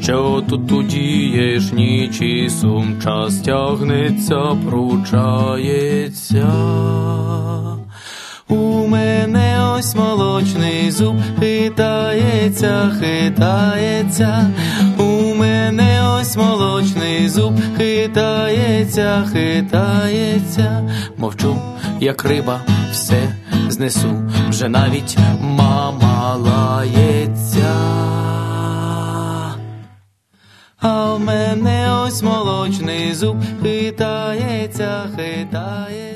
Що тут удієш, ніч і сум, час тягнеться, пручається. У мене ось молочний зуб хитається, хитається. У мене ось молочний зуб хитається, хитається. Мовчу, як риба, все знесу, вже навіть мама лається. А в мене ось молочний зуб хитається, хитається.